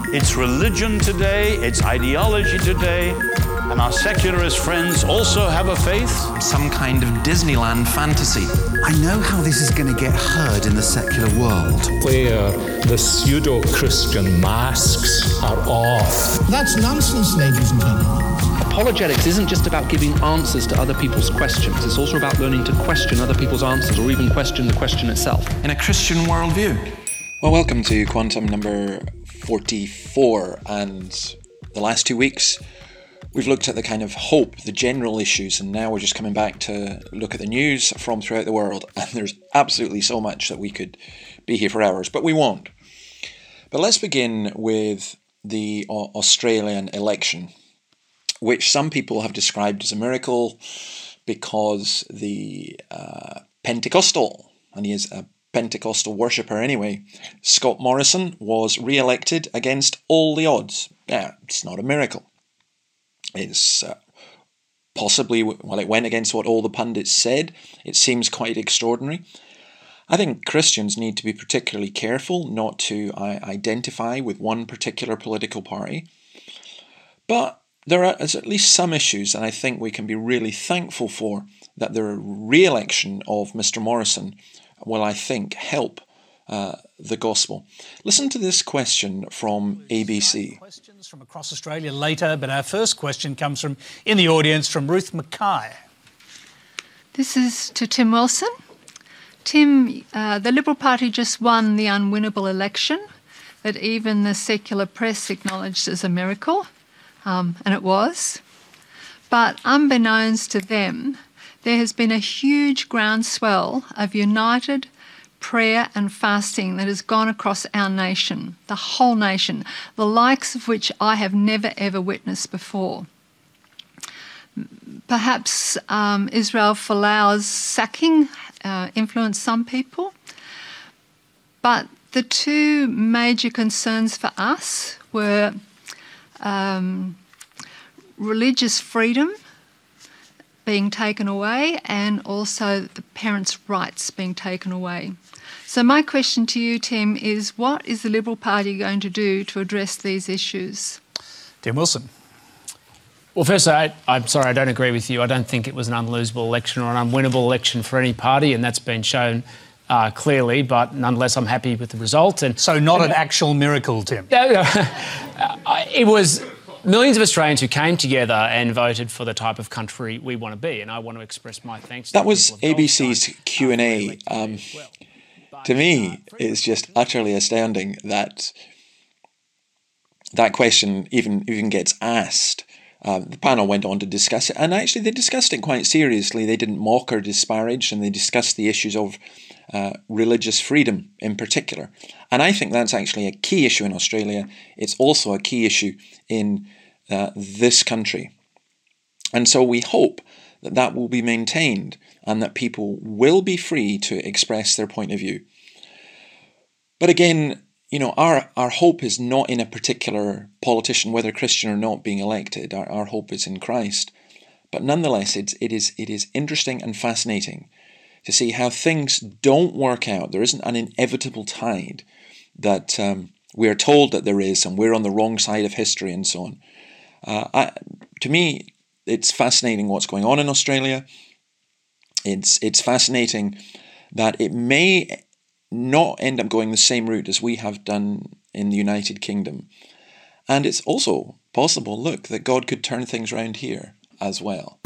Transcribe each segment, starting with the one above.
It's religion today, it's ideology today, and our secularist friends also have a faith. Some kind of Disneyland fantasy. I know how this is going to get heard in the secular world. Where the pseudo-Christian masks are off. That's nonsense, ladies and gentlemen. Apologetics isn't just about giving answers to other people's questions. It's also about learning to question other people's answers, or even question the question itself. In a Christian worldview. Well, welcome to Quantum number 44, and the last 2 weeks we've looked at the kind of hope, the general issues, and now we're just coming back to look at the news from throughout the world, and there's absolutely so much that we could be here for hours, but we won't. But let's begin with the Australian election, which some people have described as a miracle because the Pentecostal, and he is a Pentecostal worshipper anyway, Scott Morrison was re-elected against all the odds. Yeah, it's not a miracle. It's possibly, well, it went against what all the pundits said. It seems quite extraordinary. I think Christians need to be particularly careful not to identify with one particular political party. But there are at least some issues that I think we can be really thankful for, that the re-election of Mr. Morrison will, I think, help the gospel. Listen to this question from ABC. Questions from across Australia later, but our first question comes from, in the audience, from Ruth Mackay. This is to Tim Wilson. Tim, the Liberal Party just won the unwinnable election that even the secular press acknowledged as a miracle, and it was. But unbeknownst to them, there has been a huge groundswell of united prayer and fasting that has gone across our nation, the whole nation, the likes of which I have never ever witnessed before. Perhaps Israel Folau's sacking influenced some people, but the two major concerns for us were religious freedom being taken away and also the parents' rights being taken away. So my question to you, Tim, is what is the Liberal Party going to do to address these issues? Tim Wilson. Well, first, I'm sorry, I don't agree with you. I don't think it was an unlosable election or an unwinnable election for any party, and that's been shown clearly, but nonetheless I'm happy with the result. And so not an actual miracle, Tim? It was millions of Australians who came together and voted for the type of country we want to be, and I want to express my thanks to that was ABC's Q&A. To me, it's just utterly astounding that that question even gets asked. The panel went on to discuss it, and actually they discussed it quite seriously. They didn't mock or disparage, and they discussed the issues of religious freedom in particular. And I think that's actually a key issue in Australia. It's also a key issue in this country. And so we hope that that will be maintained and that people will be free to express their point of view. But again, you know, our hope is not in a particular politician, whether Christian or not, being elected. Our hope is in Christ. But nonetheless, it is interesting and fascinating to see how things don't work out. There isn't an inevitable tide that we are told that there is, and we're on the wrong side of history and so on. To me, it's fascinating what's going on in Australia. It's fascinating that it may not end up going the same route as we have done in the United Kingdom. And it's also possible, look, that God could turn things around here as well.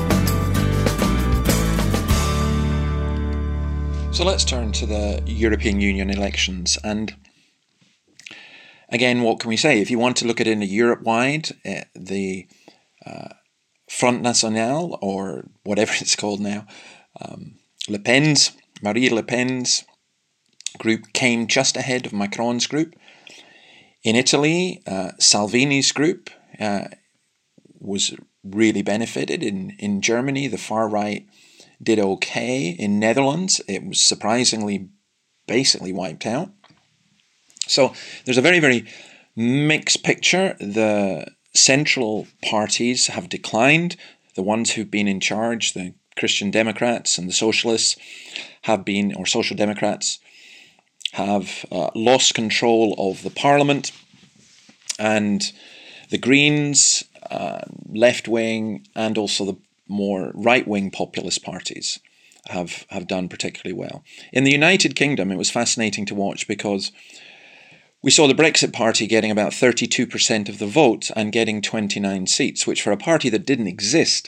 So let's turn to the European Union elections. And again, what can we say? If you want to look at it in a Europe-wide, the Front National, or whatever it's called now, Marine Le Pen's group came just ahead of Macron's group. In Italy, Salvini's group was really benefited. In Germany, the far right did okay. In Netherlands, it was surprisingly basically wiped out. So there's a very, very mixed picture. The central parties have declined. The ones who've been in charge, the Christian Democrats and the Socialists, Social Democrats, have lost control of the Parliament. And the Greens, left-wing, and also the more right-wing populist parties have done particularly well. In the United Kingdom, it was fascinating to watch because we saw the Brexit Party getting about 32% of the vote and getting 29 seats, which for a party that didn't exist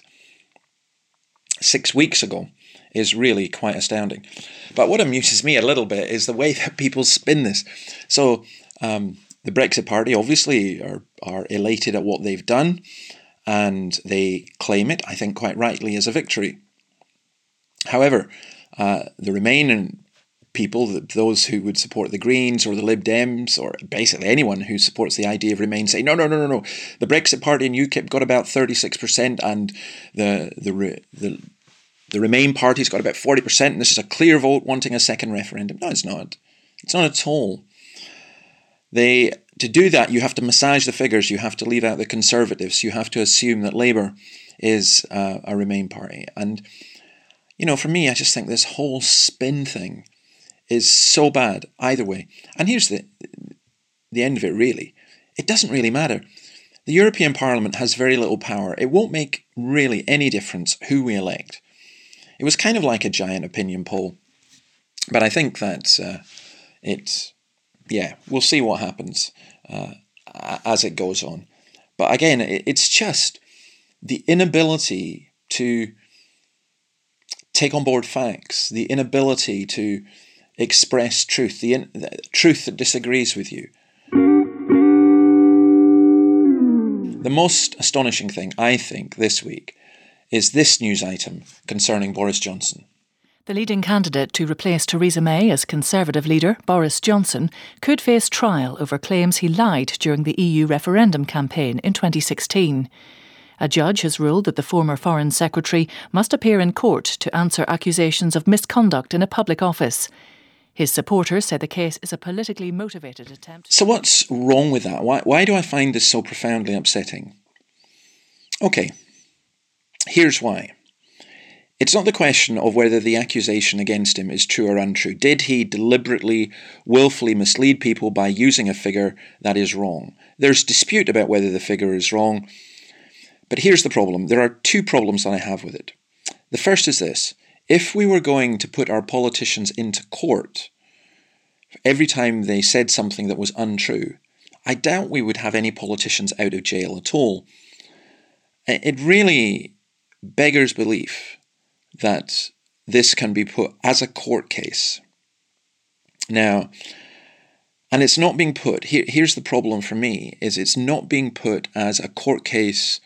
6 weeks ago is really quite astounding. But what amuses me a little bit is the way that people spin this. So the Brexit Party obviously are elated at what they've done, and they claim it, I think quite rightly, as a victory. However, the Remain people, those who would support the Greens or the Lib Dems, or basically anyone who supports the idea of Remain, say, no. The Brexit Party in UKIP got about 36%, and the Remain Party's got about 40%, and this is a clear vote wanting a second referendum. No, it's not. It's not at all. To do that, you have to massage the figures, you have to leave out the Conservatives, you have to assume that Labour is a Remain party. And, for me, I just think this whole spin thing is so bad either way. And here's the end of it, really. It doesn't really matter. The European Parliament has very little power. It won't make really any difference who we elect. It was kind of like a giant opinion poll. But I think that we'll see what happens as it goes on. But again, it's just the inability to take on board facts, the inability to express truth, the truth that disagrees with you. The most astonishing thing, I think, this week is this news item concerning Boris Johnson. The leading candidate to replace Theresa May as Conservative leader, Boris Johnson, could face trial over claims he lied during the EU referendum campaign in 2016. A judge has ruled that the former Foreign Secretary must appear in court to answer accusations of misconduct in a public office. His supporters say the case is a politically motivated attempt. So what's wrong with that? Why do I find this so profoundly upsetting? Okay, here's why. It's not the question of whether the accusation against him is true or untrue. Did he deliberately, willfully mislead people by using a figure that is wrong? There's dispute about whether the figure is wrong, but here's the problem. There are two problems that I have with it. The first is this. If we were going to put our politicians into court every time they said something that was untrue, I doubt we would have any politicians out of jail at all. It really beggars belief that this can be put as a court case. Now, and it's not being put, here's the problem for me, is it's not being put as a court case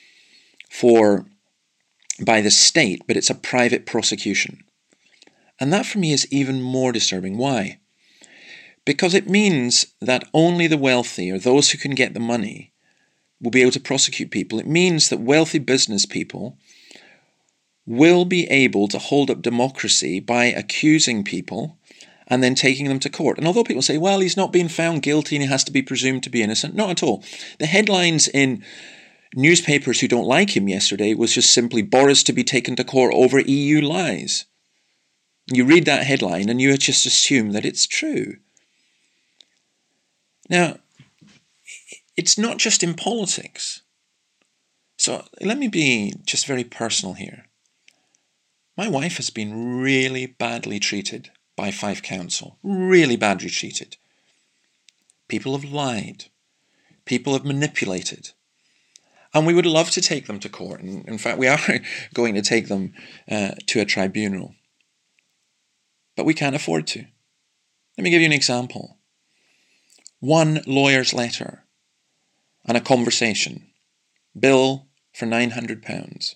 by the state, but it's a private prosecution. And that for me is even more disturbing. Why? Because it means that only the wealthy, or those who can get the money, will be able to prosecute people. It means that wealthy business people will be able to hold up democracy by accusing people and then taking them to court. And although people say, well, he's not been found guilty and he has to be presumed to be innocent, not at all. The headlines in newspapers who don't like him yesterday was just simply Boris to be taken to court over EU lies. You read that headline and you just assume that it's true. Now, it's not just in politics. So let me be just very personal here. My wife has been really badly treated by Fife Council. Really badly treated. People have lied. People have manipulated. And we would love to take them to court. And in fact, we are going to take them to a tribunal. But we can't afford to. Let me give you an example. One lawyer's letter and a conversation. Bill for £900.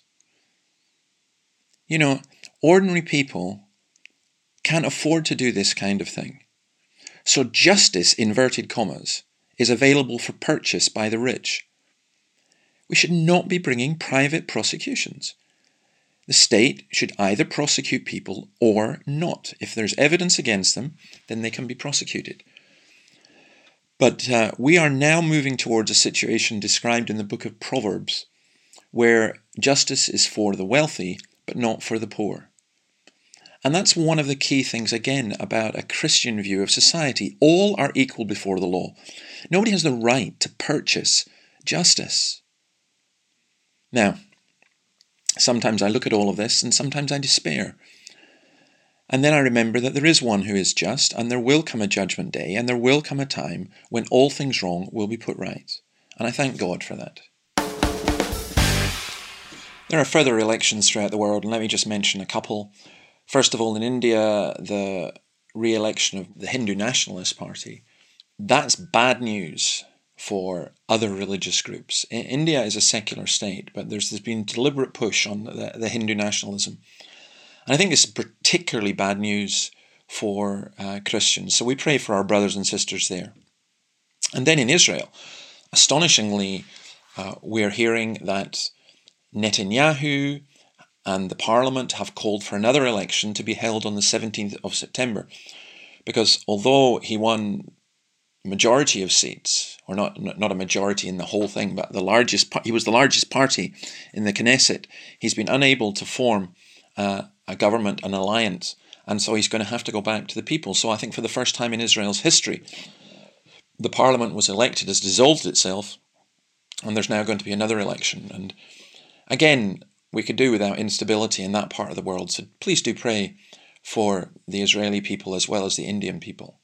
Ordinary people can't afford to do this kind of thing. So justice, inverted commas, is available for purchase by the rich. We should not be bringing private prosecutions. The state should either prosecute people or not. If there's evidence against them, then they can be prosecuted. But we are now moving towards a situation described in the book of Proverbs, where justice is for the wealthy, but not for the poor. And that's one of the key things, again, about a Christian view of society. All are equal before the law. Nobody has the right to purchase justice. Now, sometimes I look at all of this and sometimes I despair. And then I remember that there is one who is just, and there will come a judgment day, and there will come a time when all things wrong will be put right. And I thank God for that. There are further elections throughout the world, and let me just mention a couple. First of all, in India, the re-election of the Hindu Nationalist Party. That's bad news for other religious groups. India is a secular state, but there's been deliberate push on the Hindu nationalism. And I think it's particularly bad news for Christians. So we pray for our brothers and sisters there. And then in Israel, astonishingly, we're hearing that Netanyahu and the parliament have called for another election to be held on the 17th of September. Because although he won majority of seats, or not a majority in the whole thing, but he was the largest party in the Knesset, he's been unable to form a government, an alliance, and so he's going to have to go back to the people. So I think for the first time in Israel's history, the parliament was elected, has dissolved itself, and there's now going to be another election. And again, we could do without instability in that part of the world, so please do pray for the Israeli people as well as the Indian people.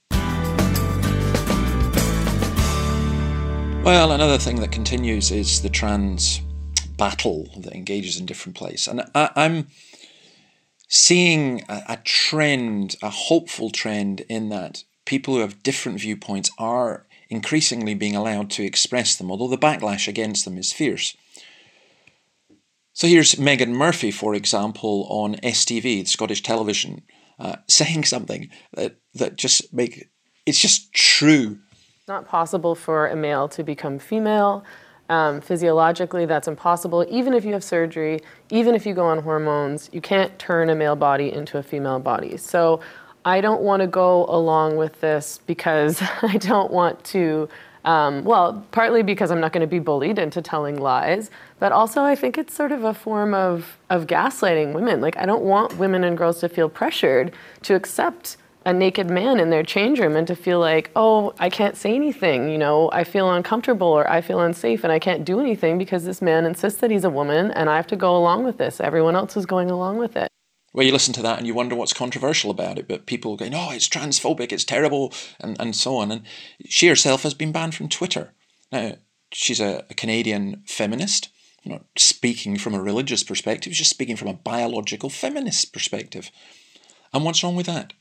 Well, another thing that continues is the trans battle that engages in different places. And I'm seeing a trend, a hopeful trend, in that people who have different viewpoints are increasingly being allowed to express them, although the backlash against them is fierce. So here's Meghan Murphy, for example, on STV, Scottish television, saying something that just it's just true. It's not possible for a male to become female. Physiologically, that's impossible. Even if you have surgery, even if you go on hormones, you can't turn a male body into a female body. So I don't want to go along with this because I don't want to, partly because I'm not going to be bullied into telling lies, but also I think it's sort of a form of gaslighting women. Like, I don't want women and girls to feel pressured to accept a naked man in their change room and to feel like, oh, I can't say anything, I feel uncomfortable or I feel unsafe and I can't do anything because this man insists that he's a woman and I have to go along with this. Everyone else is going along with it. Well, you listen to that and you wonder what's controversial about it, but people go, no, it's transphobic, it's terrible, and so on. And she herself has been banned from Twitter. Now, she's a Canadian feminist, not speaking from a religious perspective, she's just speaking from a biological feminist perspective. And what's wrong with that?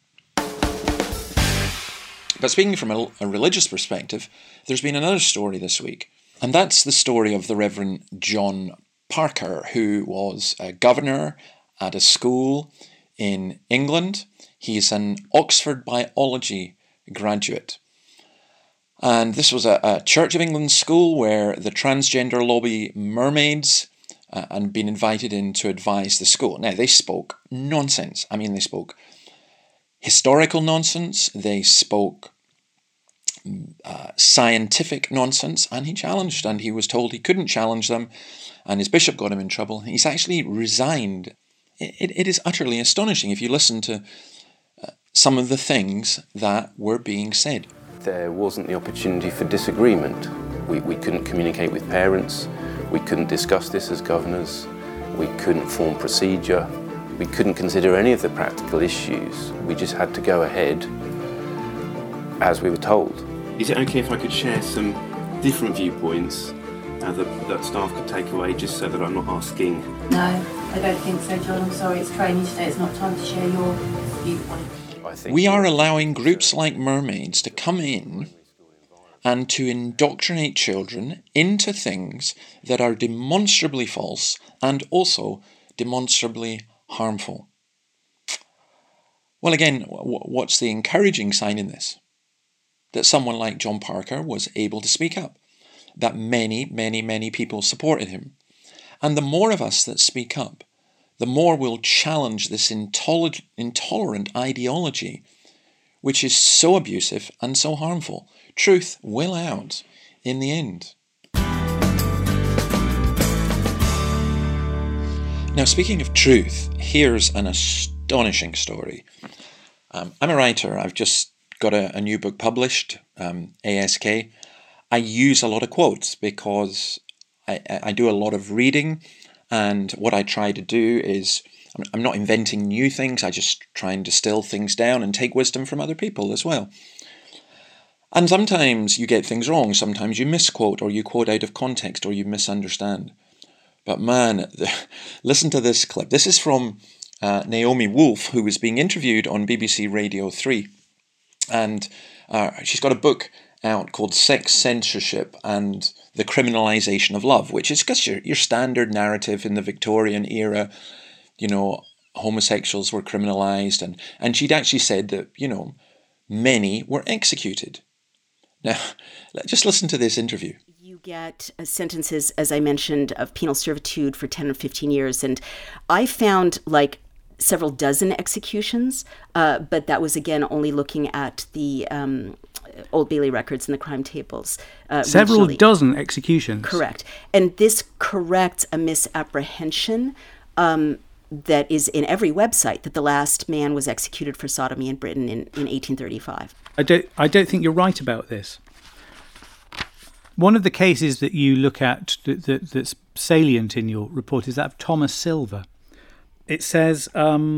But speaking from a religious perspective, there's been another story this week, and that's the story of the Reverend John Parker, who was a governor at a school in England. He's an Oxford biology graduate. And this was a Church of England school where the transgender lobby mermaids and been invited in to advise the school. Now, they spoke nonsense. I mean, they spoke historical nonsense, they spoke scientific nonsense, and he challenged, and he was told he couldn't challenge them, and his bishop got him in trouble. He's actually resigned. It is utterly astonishing if you listen to some of the things that were being said. There wasn't the opportunity for disagreement. We couldn't communicate with parents, we couldn't discuss this as governors, we couldn't form procedure, we couldn't consider any of the practical issues. We just had to go ahead as we were told. Is it okay if I could share some different viewpoints that staff could take away, just so that I'm not asking? No, I don't think so, John. I'm sorry, it's training today. It's not time to share your viewpoint. We are allowing groups like Mermaids to come in and to indoctrinate children into things that are demonstrably false and also demonstrably harmful. Well, again, what's the encouraging sign in this? That someone like John Parker was able to speak up, that many, many, many people supported him. And the more of us that speak up, the more we'll challenge this intolerant ideology, which is so abusive and so harmful. Truth will out in the end. Now, speaking of truth, here's an astonishing story. I'm a writer. I've just got a new book published, ASK. I use a lot of quotes because I do a lot of reading, and what I try to do is, I'm not inventing new things, I just try and distill things down and take wisdom from other people as well. And sometimes you get things wrong, sometimes you misquote, or you quote out of context, or you misunderstand. But man, listen to this clip. This is from Naomi Wolf, who was being interviewed on BBC Radio 3. And she's got a book out called Sex Censorship and the Criminalisation of Love, which is just your standard narrative in the Victorian era. You know, homosexuals were criminalised, and she'd actually said that, you know, many were executed. Now, just listen to this interview. You get sentences, as I mentioned, of penal servitude for 10 or 15 years. And I found like several dozen executions, but that was, again, only looking at the Old Bailey records and the crime tables. Several regionally. Dozen executions? Correct. And this corrects a misapprehension that is in every website, that the last man was executed for sodomy in Britain in 1835. I don't think you're right about this. One of the cases that you look at that's salient in your report is that of Thomas Silver. It says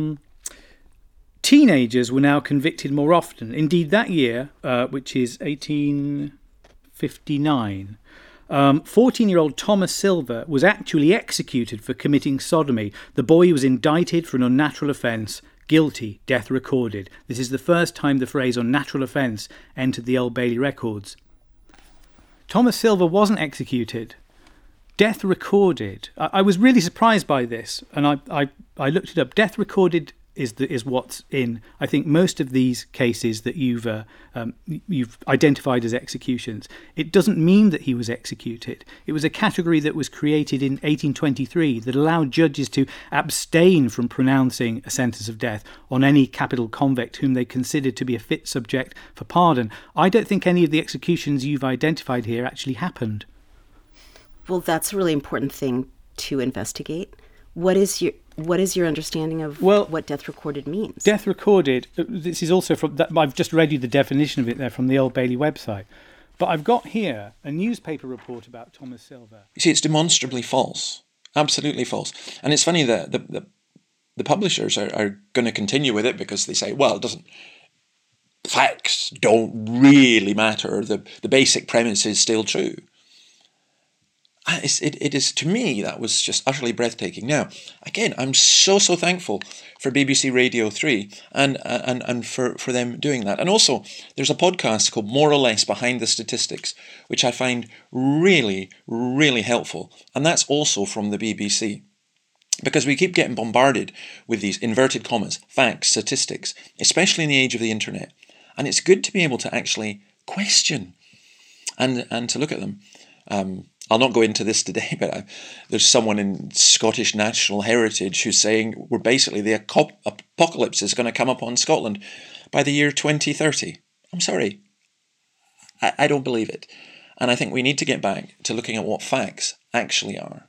teenagers were now convicted more often. Indeed, that year, which is 1859, 14-year-old Thomas Silver was actually executed for committing sodomy. The boy was indicted for an unnatural offence. Guilty, death recorded. This is the first time the phrase unnatural offence entered the Old Bailey records. Thomas Silver wasn't executed. Death recorded. I was really surprised by this, and I looked it up. Death recorded is what's in, I think, most of these cases that you've identified as executions. It doesn't mean that he was executed. It was a category that was created in 1823 that allowed judges to abstain from pronouncing a sentence of death on any capital convict whom they considered to be a fit subject for pardon. I don't think any of the executions you've identified here actually happened. Well, that's a really important thing to investigate. What is your understanding of what death recorded means? Death recorded, this is also from, I've just read you the definition of it there from the Old Bailey website. But I've got here a newspaper report about Thomas Silver. You see, it's demonstrably false. Absolutely false. And it's funny that the publishers are going to continue with it because they say, well, it doesn't, facts don't really matter. The basic premise is still true. It is, to me, that was just utterly breathtaking. Now, again, I'm so thankful for BBC Radio 3 and for them doing that. And also, there's a podcast called More or Less Behind the Statistics, which I find really, really helpful. And that's also from the BBC. Because we keep getting bombarded with these inverted commas, facts, statistics, especially in the age of the internet. And it's good to be able to actually question and to look at them. I'll not go into this today, but there's someone in Scottish National Heritage who's saying we're basically the apocalypse is going to come upon Scotland by the year 2030. I'm sorry. I don't believe it. And I think we need to get back to looking at what facts actually are.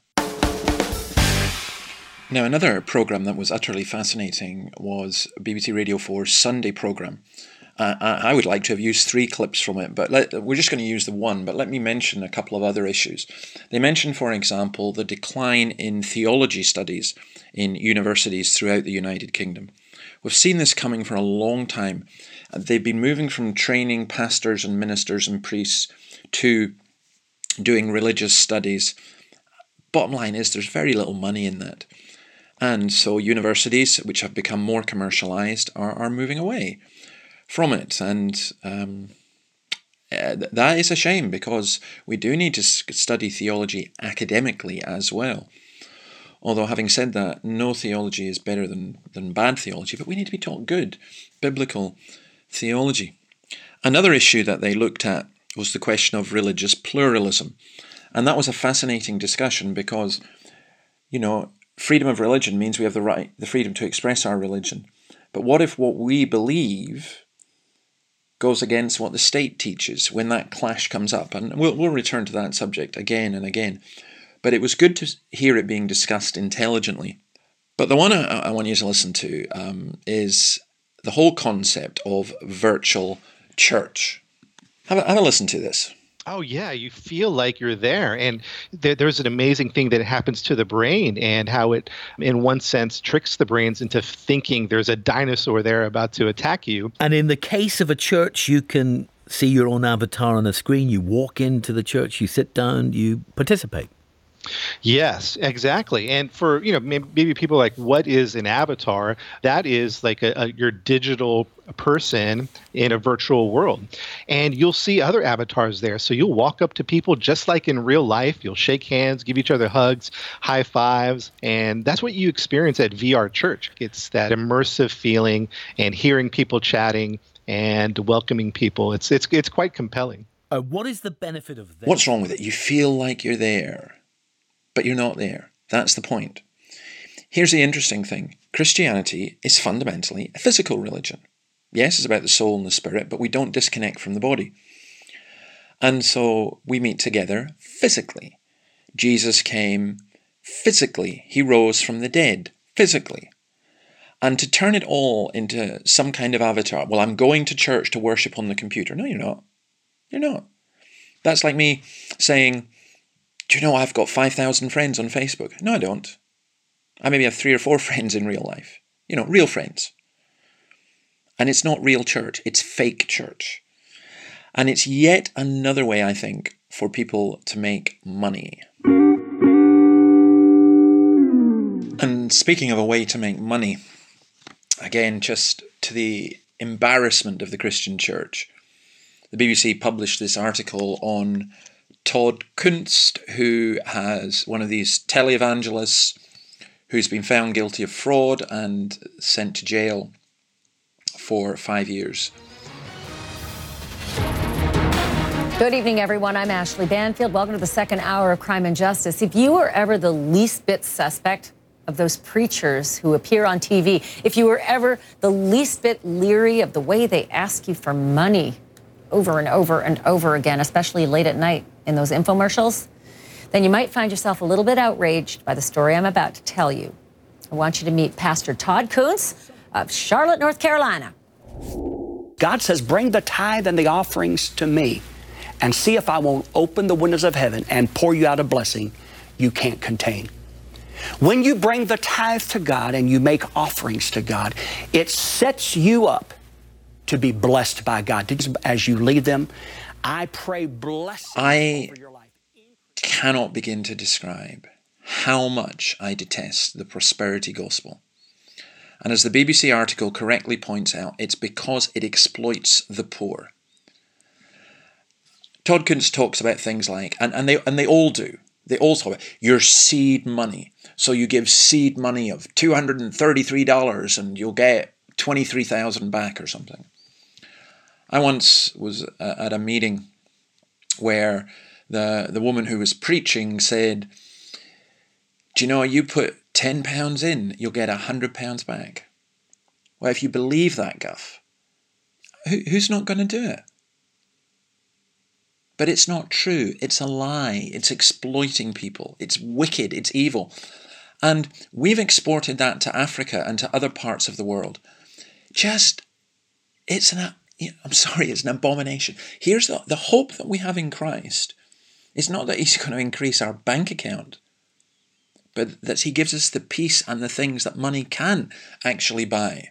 Now, another programme that was utterly fascinating was BBC Radio 4's Sunday programme. I would like to have used 3 clips from it, but we're just going to use the one, but let me mention a couple of other issues. They mentioned, for example, the decline in theology studies in universities throughout the United Kingdom. We've seen this coming for a long time. They've been moving from training pastors and ministers and priests to doing religious studies. Bottom line is there's very little money in that. And so universities, which have become more commercialised, are moving away from it, and that is a shame because we do need to study theology academically as well. Although having said that, no theology is better than bad theology, but we need to be taught good biblical theology. Another issue that they looked at was the question of religious pluralism, and that was a fascinating discussion because, you know, freedom of religion means we have the freedom to express our religion. But what if what we believe goes against what the state teaches when that clash comes up? And we'll return to that subject again and again. But it was good to hear it being discussed intelligently. But the one I want you to listen to is the whole concept of virtual church. Have a listen to this. Oh, yeah, you feel like you're there. And there's an amazing thing that happens to the brain and how it, in one sense, tricks the brains into thinking there's a dinosaur there about to attack you. And in the case of a church, you can see your own avatar on a screen. You walk into the church, you sit down, you participate. Yes, exactly. And for, maybe people are like, what is an avatar? That is like your digital person in a virtual world. And you'll see other avatars there. So you'll walk up to people just like in real life. You'll shake hands, give each other hugs, high fives. And that's what you experience at VR Church. It's that immersive feeling and hearing people chatting and welcoming people. It's quite compelling. What is the benefit of that? What's wrong with it? You feel like you're there, but you're not there. That's the point. Here's the interesting thing. Christianity is fundamentally a physical religion. Yes, it's about the soul and the spirit, but we don't disconnect from the body. And so we meet together physically. Jesus came physically. He rose from the dead physically. And to turn it all into some kind of avatar, well, I'm going to church to worship on the computer. No, you're not. You're not. That's like me saying, do you know I've got 5,000 friends on Facebook? No, I don't. I maybe have 3 or 4 friends in real life. Real friends. And it's not real church. It's fake church. And it's yet another way, I think, for people to make money. And speaking of a way to make money, again, just to the embarrassment of the Christian church, the BBC published this article on Todd Kunst, who has one of these televangelists who's been found guilty of fraud and sent to jail for 5 years. Good evening, everyone. I'm Ashley Banfield. Welcome to the second hour of Crime and Justice. If you were ever the least bit suspect of those preachers who appear on TV, if you were ever the least bit leery of the way they ask you for money over and over and over again, especially late at night in those infomercials, then you might find yourself a little bit outraged by the story I'm about to tell you. I want you to meet Pastor Todd Kunst of Charlotte, North Carolina. God says, bring the tithe and the offerings to me and see if I won't open the windows of heaven and pour you out a blessing you can't contain. When you bring the tithe to God and you make offerings to God, it sets you up to be blessed by God. As you lead them, I pray blessing over your life. I cannot begin to describe how much I detest the prosperity gospel. And as the BBC article correctly points out, it's because it exploits the poor. Todd Kunst talks about things like, and they all do, they all talk about your seed money. So you give seed money of $233 and you'll get $23,000 back or something. I once was at a meeting where the woman who was preaching said, do you know, you put £10 in, you'll get £100 back. Well, if you believe that guff, who's not going to do it? But it's not true. It's a lie. It's exploiting people. It's wicked. It's evil. And we've exported that to Africa and to other parts of the world. It's an abomination. Here's the hope that we have in Christ. It's not that he's going to increase our bank account, but that he gives us the peace and the things that money can actually buy.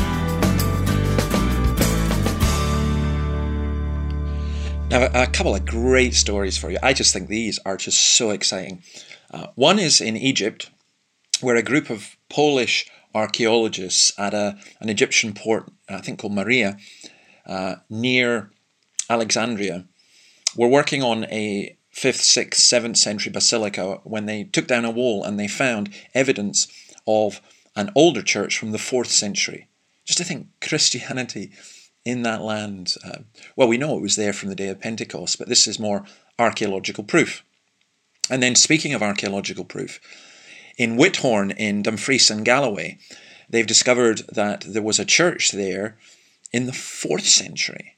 Now, a couple of great stories for you. I just think these are just so exciting. One is in Egypt, where a group of Polish archaeologists at an Egyptian port, I think called Maria, near Alexandria, were working on a 5th, 6th, 7th century basilica when they took down a wall and they found evidence of an older church from the 4th century. Just to think, Christianity in that land. Well, we know it was there from the day of Pentecost, but this is more archaeological proof. And then speaking of archaeological proof, in Whithorn in Dumfries and Galloway, they've discovered that there was a church there in the 4th century.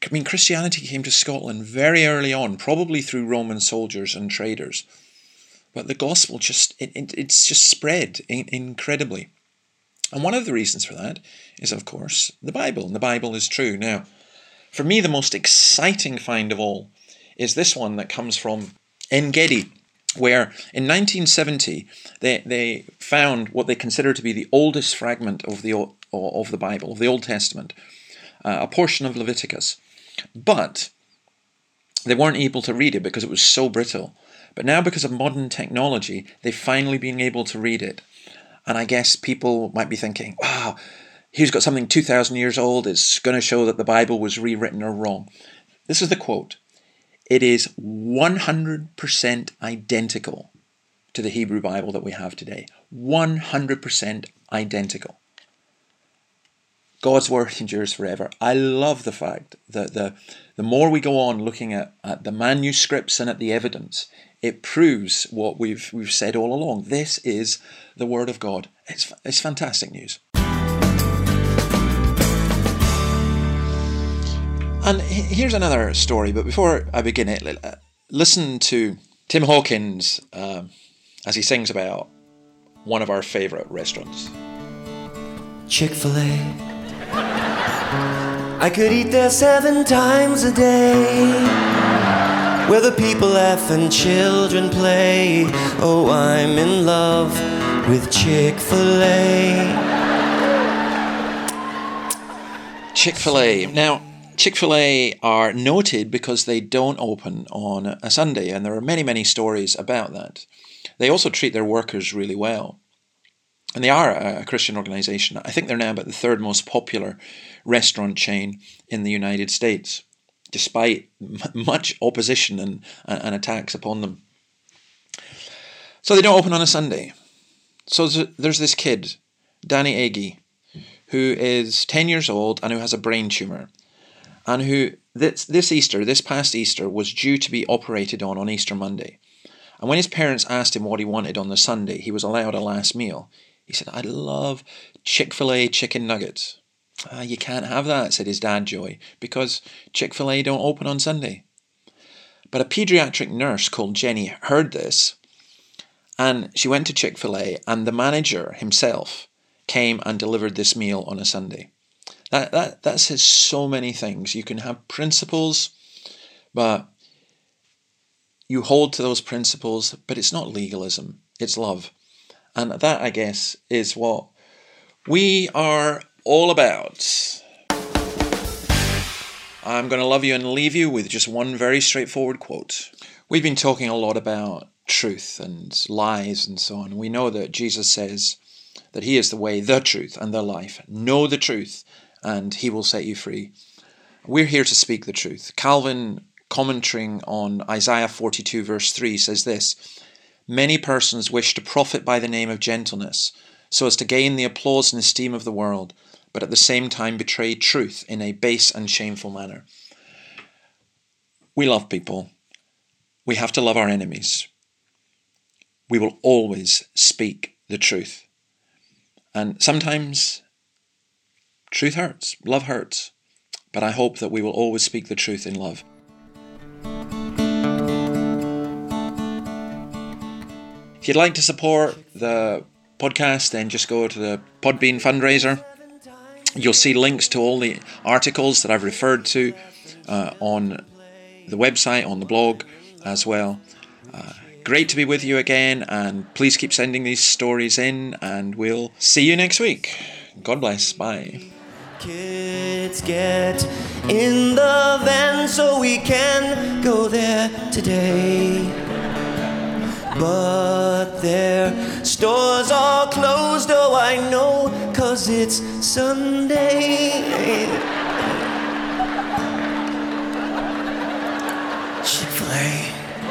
Christianity came to Scotland very early on, probably through Roman soldiers and traders. But the gospel it's just spread incredibly. And one of the reasons for that is, of course, the Bible. And the Bible is true. Now, for me, the most exciting find of all is this one that comes from En-Gedi, where in 1970 they found what they consider to be the oldest fragment of the Bible, of the Old Testament, a portion of Leviticus. But they weren't able to read it because it was so brittle. But now, because of modern technology, they've finally been able to read it. And I guess people might be thinking, wow, he's got something 2,000 years old. It's going to show that the Bible was rewritten or wrong. This is the quote. It is 100% identical to the Hebrew Bible that we have today. 100% identical. God's word endures forever. I love the fact that the more we go on looking at the manuscripts and at the evidence, it proves what we've said all along. This is the Word of God. It's fantastic news. And here's another story, but before I begin it, listen to Tim Hawkins as he sings about one of our favourite restaurants. Chick-fil-A. I could eat there 7 times a day. Where the people laugh and children play. Oh, I'm in love with Chick-fil-A. Chick-fil-A. Now, Chick-fil-A are noted because they don't open on a Sunday, and there are many, many stories about that. They also treat their workers really well. And they are a Christian organisation. I think they're now about the 3rd most popular restaurant chain in the United States, despite much opposition and attacks upon them. So they don't open on a Sunday. So there's this kid, Danny Agee, who is 10 years old and who has a brain tumour, and who this past Easter, was due to be operated on Easter Monday. And when his parents asked him what he wanted on the Sunday, he was allowed a last meal. He said, "I'd love Chick-fil-A chicken nuggets." "You can't have that," said his dad, Joey, "because Chick-fil-A don't open on Sunday." But a paediatric nurse called Jenny heard this, and she went to Chick-fil-A, and the manager himself came and delivered this meal on a Sunday. That says so many things. You can have principles, but you hold to those principles, but it's not legalism, it's love. And that, I guess, is what we are all about. I'm going to love you and leave you with just one very straightforward quote. We've been talking a lot about truth and lies and so on. We know that Jesus says that he is the way, the truth, and the life. Know the truth, and he will set you free. We're here to speak the truth. Calvin, commenting on Isaiah 42 verse 3, says this: "Many persons wish to profit by the name of gentleness, so as to gain the applause and esteem of the world, but at the same time betray truth in a base and shameful manner." We love people. We have to love our enemies. We will always speak the truth. And sometimes truth hurts, love hurts, but I hope that we will always speak the truth in love. If you'd like to support the podcast, then just go to the Podbean fundraiser. You'll see links to all the articles that I've referred to on the website, on the blog as well. Great to be with you again, and please keep sending these stories in, and we'll see you next week. God bless. Bye. Kids, get in the van so we can go there today. But their stores are closed, oh I know, 'cause it's Sunday. Chick-fil-A.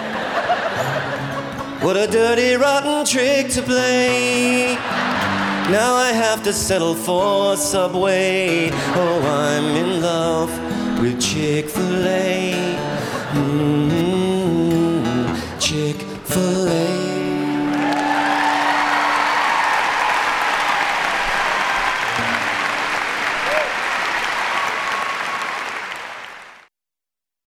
What a dirty, rotten trick to play. Now I have to settle for Subway. Oh, I'm in love with Chick-fil-A. Chick-fil-A.